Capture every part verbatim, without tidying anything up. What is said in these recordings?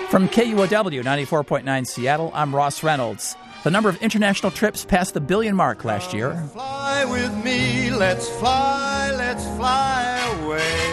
From K U O W ninety-four point nine Seattle, I'm Ross Reynolds. The number of international trips passed the billion mark last year. Fly with me, let's fly, let's fly away.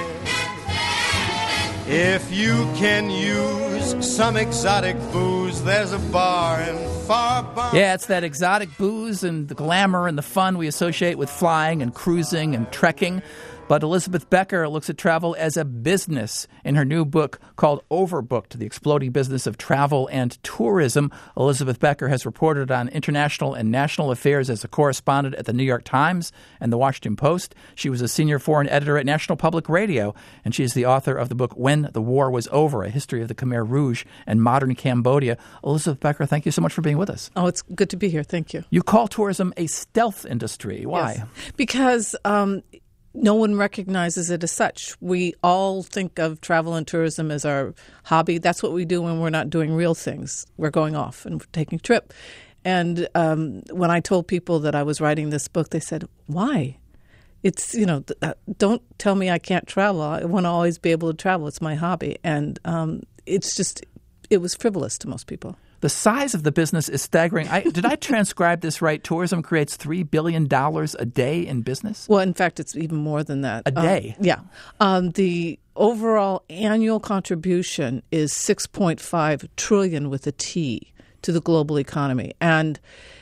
If you can use some exotic booze, there's a bar in Farbahn. Yeah, it's that exotic booze and the glamour and the fun we associate with flying and cruising and trekking. But Elizabeth Becker looks at travel as a business. In her new book called Overbooked, The Exploding Business of Travel and Tourism, Elizabeth Becker has reported on international and national affairs as a correspondent at the New York Times and the Washington Post. She was a senior foreign editor at National Public Radio, and she is the author of the book When the War Was Over, A History of the Khmer Rouge and Modern Cambodia. Elizabeth Becker, thank you so much for being with us. Oh, it's good to be here. Thank you. You call tourism a stealth industry. Why? Yes. Because um, no one recognizes it as such. We all think of travel and tourism as our hobby. That's what we do when we're not doing real things. We're going off and we're taking a trip. And um, when I told people that I was writing this book, they said, why? It's, you know, th- don't tell me I can't travel. I want to always be able to travel. It's my hobby. And um, it's just, it was frivolous to most people. The size of the business is staggering. I, did I transcribe this right? Tourism creates three billion dollars a day in business? Well, in fact, it's even more than that. A day? Um, yeah. Um, the overall annual contribution is six point five trillion dollars with a T to the global economy. And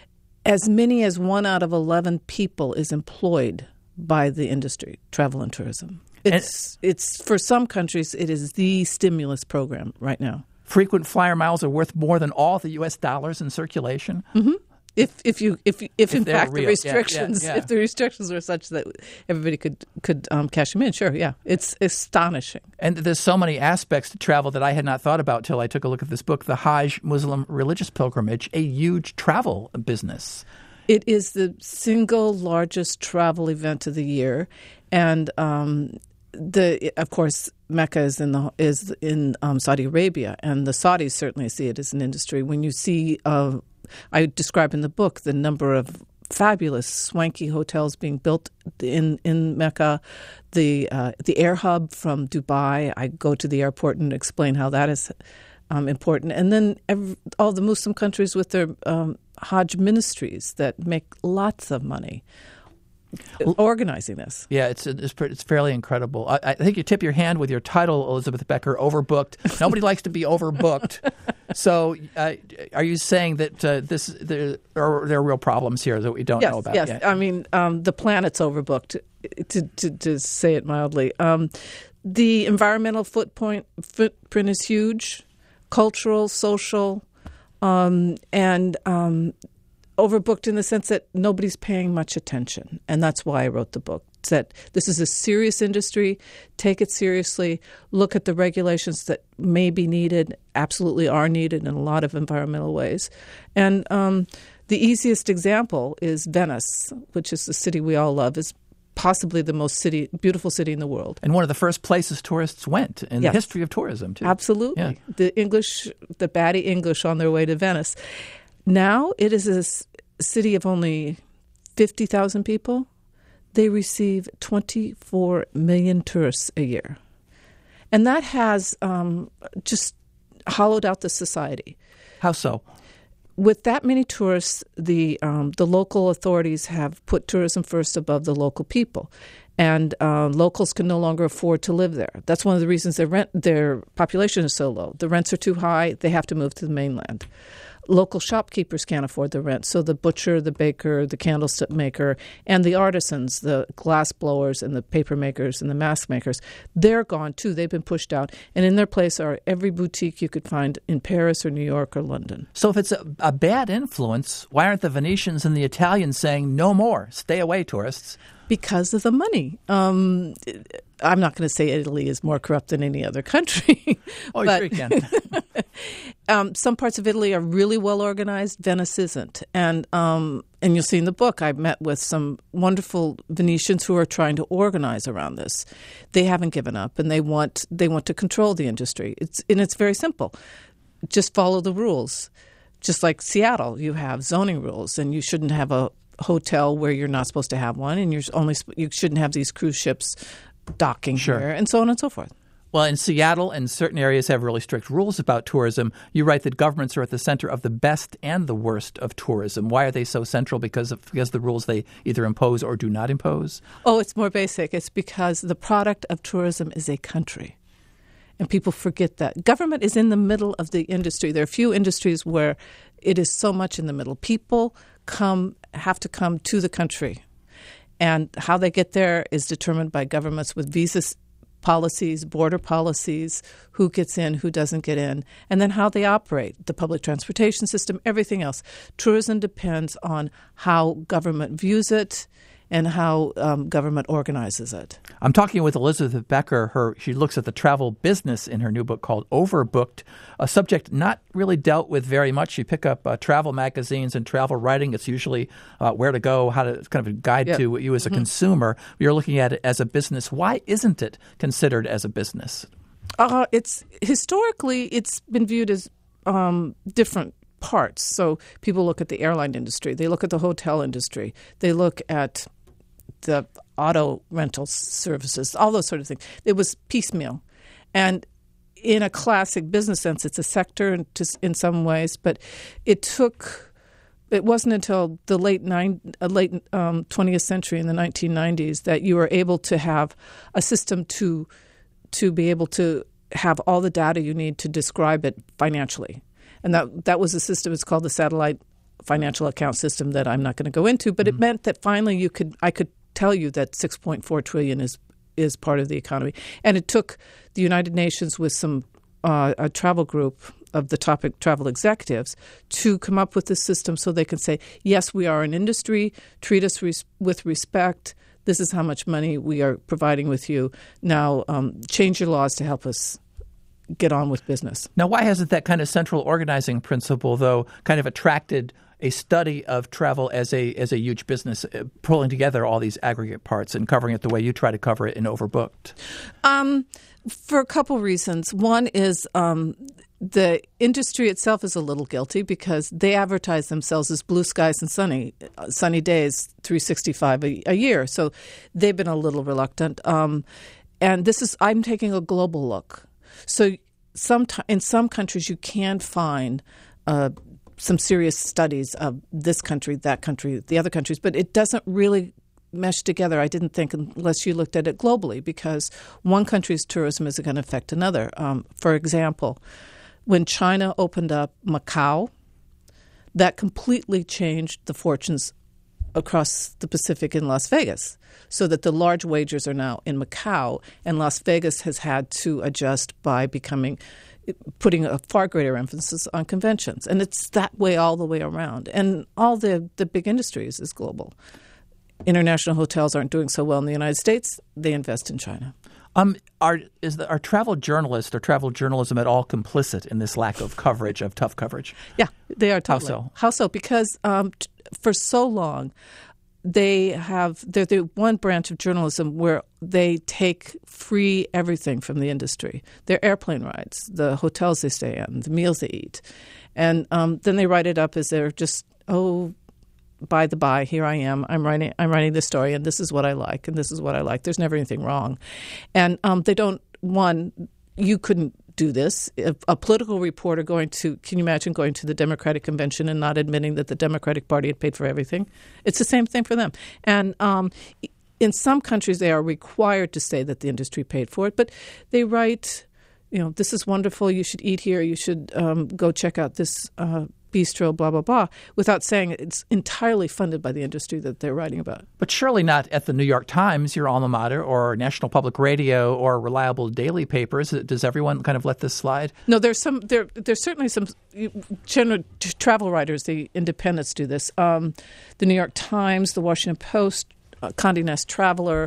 as many as one out of eleven people is employed by the industry, travel and tourism. It's, and, it's for some countries, it is the stimulus program right now. Frequent flyer miles are worth more than all the U S dollars in circulation. Mm-hmm. If if you if if, if in fact real. the restrictions yeah, yeah, yeah. if the restrictions were such that everybody could could um, cash them in, sure, yeah, it's astonishing. And there's so many aspects to travel that I had not thought about till I took a look at this book. The Hajj Muslim religious pilgrimage, a huge travel business. It is the single largest travel event of the year, and um, the of course. Mecca is in the is in um, Saudi Arabia, and the Saudis certainly see it as an industry. When you see, uh, I describe in the book the number of fabulous, swanky hotels being built in in Mecca, the uh, the air hub from Dubai. I go to the airport and explain how that is um, important, and then every, all the Muslim countries with their um, Hajj ministries that make lots of money organizing this. Yeah, it's it's, it's fairly incredible. I, I think you tip your hand with your title, Elizabeth Becker, Overbooked. Nobody likes to be overbooked. So uh, are you saying that uh, this there are, there are real problems here that we don't yes, know about yes. yet? Yes, I mean, um, the planet's overbooked, to, to, to say it mildly. Um, the environmental footprint, footprint is huge, cultural, social, um, and um overbooked in the sense that nobody's paying much attention. And that's why I wrote the book. It's that this is a serious industry. Take it seriously. Look at the regulations that may be needed, absolutely are needed in a lot of environmental ways. And um, the easiest example is Venice, which is the city we all love, is possibly the most city, beautiful city in the world. And one of the first places tourists went in yes. the history of tourism, too. Absolutely. Yeah. The English, the batty English on their way to Venice. Now it is a city of only fifty thousand people. They receive twenty-four million tourists a year. And that has um, just hollowed out the society. How so? With that many tourists, the um, the local authorities have put tourism first above the local people. And uh, locals can no longer afford to live there. That's one of the reasons their rent, their population is so low. The rents are too high. They have to move to the mainland. Local shopkeepers can't afford the rent, so the butcher, the baker, the candlestick maker, and the artisans, the glass blowers and the paper makers and the mask makers, they're gone too. They've been pushed out. And in their place are every boutique you could find in Paris or New York or London. So if it's a, a bad influence, why aren't the Venetians and the Italians saying, no more, stay away, tourists? Because of the money. Um, I'm not going to say Italy is more corrupt than any other country. Oh, but, sure you can. um, some parts of Italy are really well organized. Venice isn't. And um, and you'll see in the book, I met with some wonderful Venetians who are trying to organize around this. They haven't given up, and they want they want to control the industry. It's and it's very simple. Just follow the rules. Just like Seattle, you have zoning rules, and you shouldn't have a hotel where you're not supposed to have one, and you're only you shouldn't have these cruise ships docking sure. here, and so on and so forth. Well, in Seattle and certain areas have really strict rules about tourism. You write that governments are at the center of the best and the worst of tourism. Why are they so central? Because of, because of the rules they either impose or do not impose? Oh, it's more basic. It's because the product of tourism is a country. And people forget that. Government is in the middle of the industry. There are few industries where it is so much in the middle. People come have to come to the country. And how they get there is determined by governments with visas policies, border policies, who gets in, who doesn't get in, and then how they operate, the public transportation system, everything else. Tourism depends on how government views it and how um, government organizes it. I'm talking with Elizabeth Becker. Her She looks at the travel business in her new book called Overbooked, a subject not really dealt with very much. You pick up uh, travel magazines and travel writing. It's usually uh, where to go, how to, it's kind of a guide yep. to you as a mm-hmm. consumer. You're looking at it as a business. Why isn't it considered as a business? Uh, it's historically, it's been viewed as um, different parts. So people look at the airline industry. They look at the hotel industry. They look at the auto rental services, all those sort of things. It was piecemeal. And in a classic business sense, it's a sector in, to, in some ways, but it took, it wasn't until the late nine, uh, late um, twentieth century, in the nineteen nineties, that you were able to have a system to to be able to have all the data you need to describe it financially. And that that was a system, it's called the satellite financial account system that I'm not going to go into, but mm-hmm. it meant that finally you could, I could tell you that six point four trillion dollars is is part of the economy. And it took the United Nations with some uh, a travel group of the top travel executives to come up with this system so they can say, yes, we are an industry, treat us res- with respect. This is how much money we are providing with you. Now um, change your laws to help us get on with business. Now, why hasn't that kind of central organizing principle, though, kind of attracted a study of travel as a as a huge business, uh, pulling together all these aggregate parts and covering it the way you try to cover it in Overbooked? Um, for a couple reasons. One is um, the industry itself is a little guilty because they advertise themselves as blue skies and sunny uh, sunny days, three sixty-five a, a year. So they've been a little reluctant. Um, and this is I'm taking a global look. So some in some countries you can find uh, some serious studies of this country, that country, the other countries, but it doesn't really mesh together, I didn't think, unless you looked at it globally, because one country's tourism isn't going to affect another. Um, for example, when China opened up Macau, that completely changed the fortunes across the Pacific in Las Vegas, so that the large wagers are now in Macau, and Las Vegas has had to adjust by becoming putting a far greater emphasis on conventions. And it's that way all the way around. And all the, the big industries is global. International hotels aren't doing so well in the United States. They invest in China. Um, are is the, are travel journalists or travel journalism at all complicit in this lack of coverage, of tough coverage? Yeah, they are totally. How so? How so? Because um, t- for so long, they have they're the one branch of journalism where they take free everything from the industry. Their airplane rides, the hotels they stay in, the meals they eat. And um, then they write it up as they're just, oh, by the by, here I am. I'm writing I'm writing this story, and this is what I like, and this is what I like. There's never anything wrong. And um, they don't, one, you couldn't do this. A, a political reporter going to, can you imagine going to the Democratic convention and not admitting that the Democratic Party had paid for everything? It's the same thing for them. And um, in some countries, they are required to say that the industry paid for it, but they write, you know, this is wonderful, you should eat here, you should um, go check out this uh, bistro, blah, blah, blah, without saying it's entirely funded by the industry that they're writing about. But surely not at the New York Times, your alma mater, or National Public Radio, or reliable daily papers. Does everyone kind of let this slide? No, there's some. There, there's certainly some general travel writers. The independents do this. Um, the New York Times, the Washington Post, uh, Condé Nast Traveler,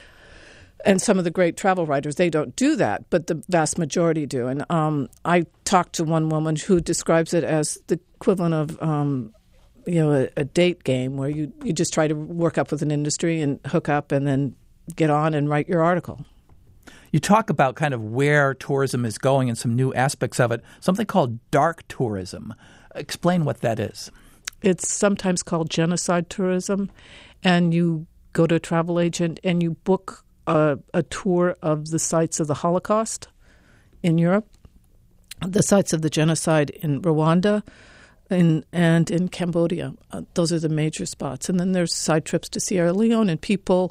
and some of the great travel writers, they don't do that, but the vast majority do. And um, I talked to one woman who describes it as the equivalent of, um, you know, a, a date game where you, you just try to work up with an industry and hook up and then get on and write your article. You talk about kind of where tourism is going and some new aspects of it, something called dark tourism. Explain what that is. It's sometimes called genocide tourism, and you go to a travel agent and you book A, a tour of the sites of the Holocaust, in Europe, the sites of the genocide in Rwanda, in, and in Cambodia. Uh, those are the major spots. And then there's side trips to Sierra Leone, and people,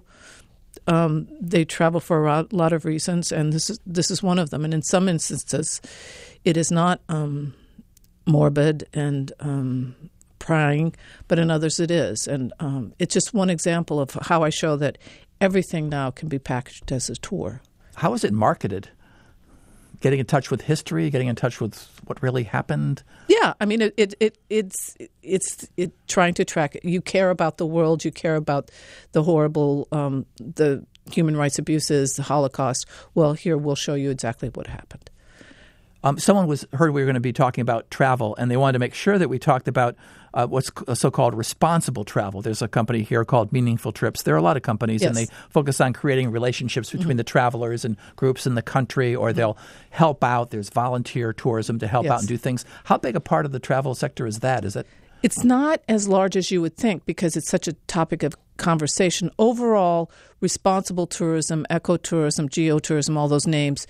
um, they travel for a lot of reasons, and this is this is one of them. And in some instances, it is not um, morbid and um, prying, but in others it is. And um, it's just one example of how I show that everything now can be packaged as a tour. How is it marketed? Getting in touch with history, getting in touch with what really happened. Yeah, I mean, it, it, it it's it's it trying to track it. You care about the world. You care about the horrible, um, the human rights abuses, the Holocaust. Well, here we'll show you exactly what happened. Um, someone was heard we were going to be talking about travel, and they wanted to make sure that we talked about uh, what's so-called responsible travel. There's a company here called Meaningful Trips. There are a lot of companies, yes. and they focus on creating relationships between mm-hmm. the travelers and groups in the country, or mm-hmm. they'll help out. There's volunteer tourism to help yes. out and do things. How big a part of the travel sector is that? Is that? It's not as large as you would think because it's such a topic of conversation. Overall, responsible tourism, ecotourism, geotourism, all those names,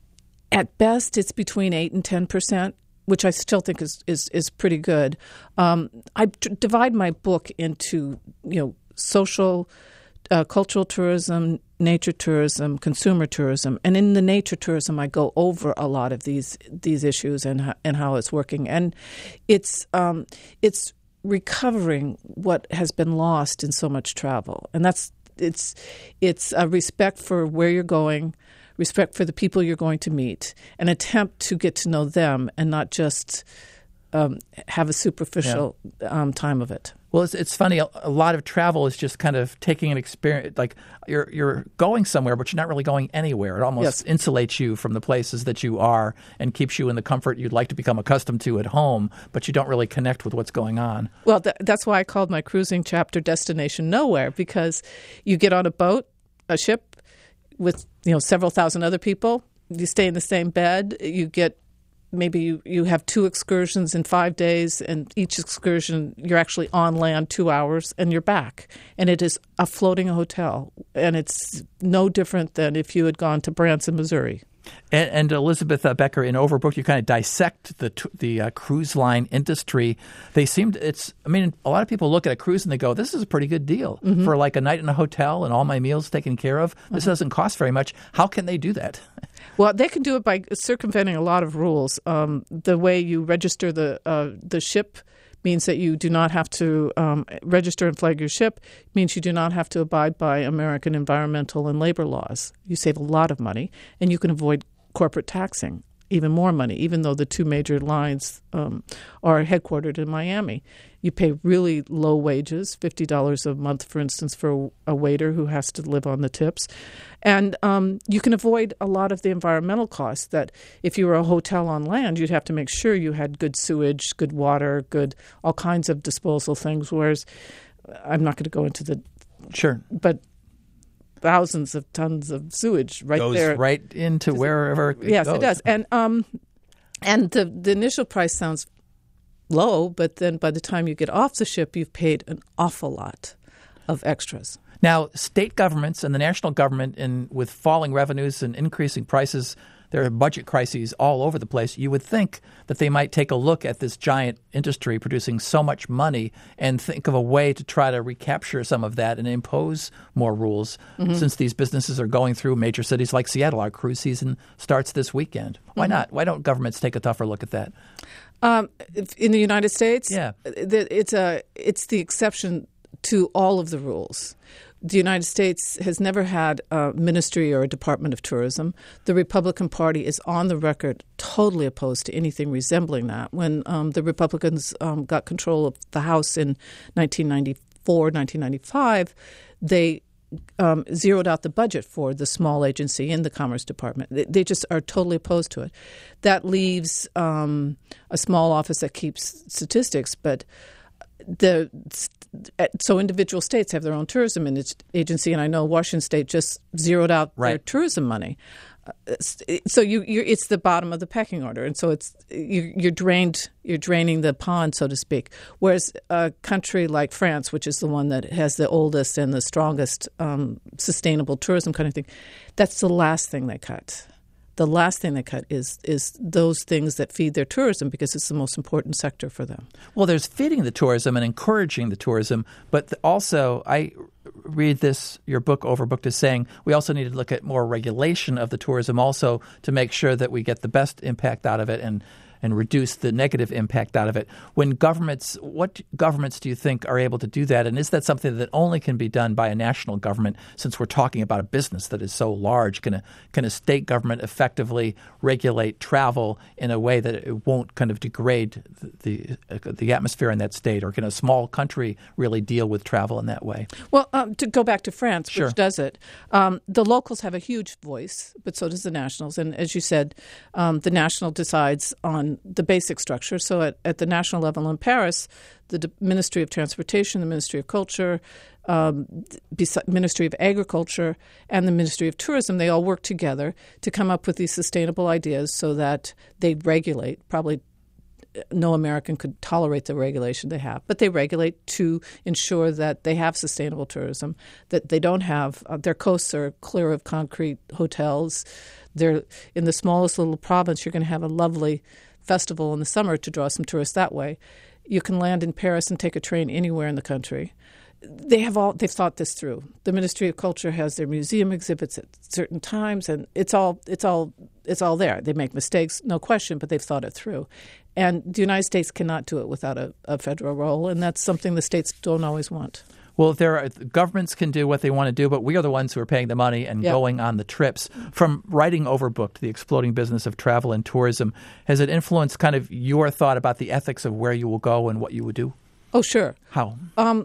at best, it's between eight and ten percent, which I still think is is, is pretty good. Um, I d- divide my book into you know social, uh, cultural tourism, nature tourism, consumer tourism, and in the nature tourism, I go over a lot of these these issues and and how it's working, and it's um, it's recovering what has been lost in so much travel, and that's it's it's a respect for where you're going. Respect for the people you're going to meet, an attempt to get to know them and not just um, have a superficial yeah. um, time of it. Well, it's, it's funny. A, a lot of travel is just kind of taking an experience. Like you're you're going somewhere, but you're not really going anywhere. It almost yes. insulates you from the places that you are and keeps you in the comfort you'd like to become accustomed to at home, but you don't really connect with what's going on. Well, th- that's why I called my cruising chapter Destination Nowhere, because you get on a boat, a ship, with you know several thousand other people. You stay in the same bed. You get maybe you, you have two excursions in five days, and each excursion you're actually on land two hours, and you're back. And it is a floating hotel, and it's no different than if you had gone to Branson, Missouri. And, and Elizabeth uh, Becker, in Overbooked, you kind of dissect the the uh, cruise line industry. They seem to, it's, I mean, a lot of people look at a cruise and they go, this is a pretty good deal mm-hmm. for like a night in a hotel and all my meals taken care of. This mm-hmm. doesn't cost very much. How can they do that? Well, they can do it by circumventing a lot of rules. Um, the way you register the uh, the ship means that you do not have to um, register and flag your ship, means you do not have to abide by American environmental and labor laws. You save a lot of money, and you can avoid corporate taxing, even more money, even though the two major lines um, are headquartered in Miami. You pay really low wages, fifty dollars a month, for instance, for a waiter who has to live on the tips. And um, you can avoid a lot of the environmental costs that if you were a hotel on land, you'd have to make sure you had good sewage, good water, good all kinds of disposal things, whereas I'm not going to go into the – Sure. But thousands of tons of sewage right goes there. Goes right into wherever it yes, goes. Yes, it does. And, um, and the, the initial price sounds low, but then by the time you get off the ship, you've paid an awful lot of extras. Now, state governments and the national government, in, with falling revenues and increasing prices, there are budget crises all over the place. You would think that they might take a look at this giant industry producing so much money and think of a way to try to recapture some of that and impose more rules. Mm-hmm. Since these businesses are going through major cities like Seattle, our cruise season starts this weekend. Why mm-hmm. not? Why don't governments take a tougher look at that? Um, in the United States, yeah. it's a it's the exception to all of the rules. The United States has never had a ministry or a Department of Tourism. The Republican Party is on the record totally opposed to anything resembling that. When um, the Republicans um, got control of the House in nineteen ninety-four, nineteen ninety-five, they um, zeroed out the budget for the small agency in the Commerce Department. They, they just are totally opposed to it. That leaves um, a small office that keeps statistics, but the so individual states have their own tourism agency, and I know Washington State just zeroed out right. their tourism money. Uh, so you, you're, it's the bottom of the pecking order, and so it's you, you're drained. You're draining the pond, so to speak. Whereas a country like France, which is the one that has the oldest and the strongest um, sustainable tourism kind of thing, that's the last thing they cut. the last thing they cut is is those things that feed their tourism, because it's the most important sector for them. Well, there's feeding the tourism and encouraging the tourism, but also I read this, your book, Overbooked, is saying we also need to look at more regulation of the tourism also to make sure that we get the best impact out of it and and reduce the negative impact out of it. When governments, what governments do you think are able to do that? And is that something that only can be done by a national government, since we're talking about a business that is so large? Can a, can a state government effectively regulate travel in a way that it won't kind of degrade the the, the atmosphere in that state? Or can a small country really deal with travel in that way? Well, um, to go back to France, Sure. which does it, um, the locals have a huge voice, but so does the nationals. And as you said, um, the national decides on the basic structure. So at, at the national level in Paris, the D- Ministry of Transportation, the Ministry of Culture, um, bes- Ministry of Agriculture, and the Ministry of Tourism, they all work together to come up with these sustainable ideas so that they regulate. Probably no American could tolerate the regulation they have, but they regulate to ensure that they have sustainable tourism, that they don't have uh, their coasts are clear of concrete hotels. They're in the smallest little province. You're going to have a lovely festival in the summer to draw some tourists that way. You can land in Paris and take a train anywhere in the country. They have all they've thought this through. The Ministry of Culture has their museum exhibits at certain times, and it's all it's all it's all there. They make mistakes, no question, but they've thought it through. And the United States cannot do it without a, a federal role, and that's something the states don't always want. Well, there are, governments can do what they want to do, but we are the ones who are paying the money and Yep. going on the trips. From writing Overbooked, The Exploding Business of Travel and Tourism, has it influenced kind of your thought about the ethics of where you will go and what you would do? Oh, sure. How? Um,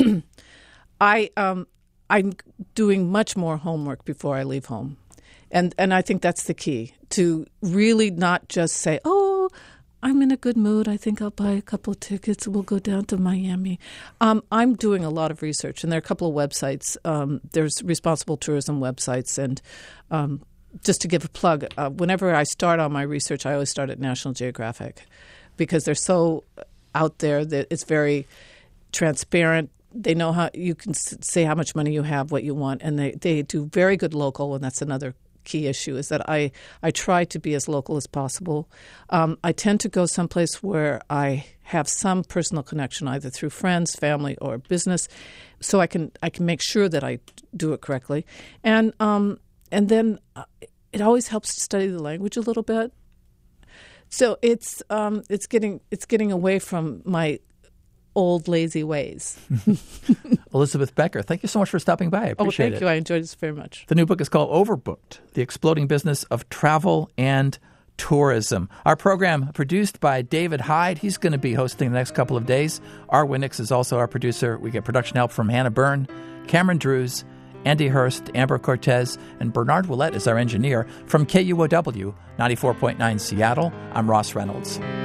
I um, I'm doing much more homework before I leave home, and and I think that's the key, to really not just say, oh, I'm in a good mood, I think I'll buy a couple of tickets, we'll go down to Miami. Um, I'm doing a lot of research, and there are a couple of websites. Um, there's responsible tourism websites, and um, just to give a plug, uh, whenever I start on my research, I always start at National Geographic, because they're so out there that it's very transparent. They know how you can say how much money you have, what you want, and they, they do very good local, and that's another key issue, is that I, I try to be as local as possible. Um, I tend to go someplace where I have some personal connection, either through friends, family, or business, so I can I can make sure that I do it correctly. And um, and then it always helps to study the language a little bit. So it's um, it's getting it's getting away from my old lazy ways. Elizabeth Becker, thank you so much for stopping by. I appreciate it. Oh, thank it. you. I enjoyed this very much. The new book is called Overbooked, The Exploding Business of Travel and Tourism. Our program produced by David Hyde. He's going to be hosting the next couple of days. R. Winnix is also our producer. We get production help from Hannah Byrne, Cameron Drews, Andy Hurst, Amber Cortez, and Bernard Willett is our engineer. From K U O W, ninety-four point nine Seattle, I'm Ross Reynolds.